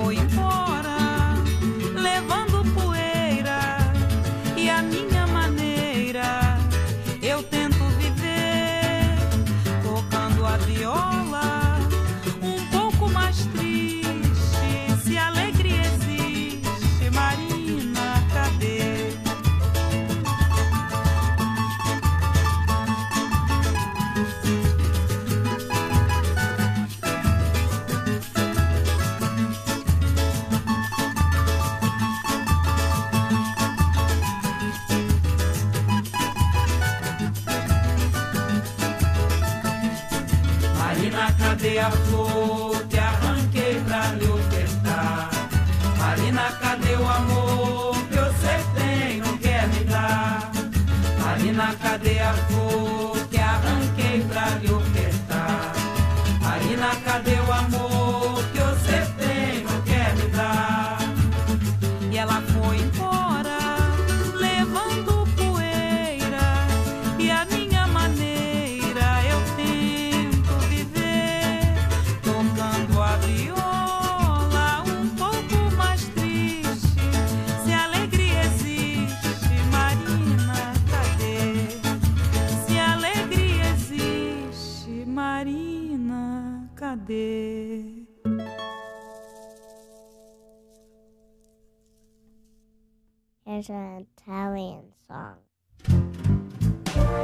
foi embora, levando poeira, e a minha maneira eu tento viver, tocando a viola, um pouco mais triste. Se a alegria existe, Marina, cadê? Marina, cadê a flor que arranquei pra lhe ofertar? Marina, cadê o amor que você tem, não quer me dar? Marina, cadê a flor que arranquei pra lhe ofertar? Marina, cadê o amor que você tem, não quer me dar? E ela foi embora, levando poeira, e a minha maneira eu tento viver, tocando a viola, um pouco mais triste. Se a alegria existe, Marina, cadê? Se a alegria existe, Marina, cadê? Here's an Italian song.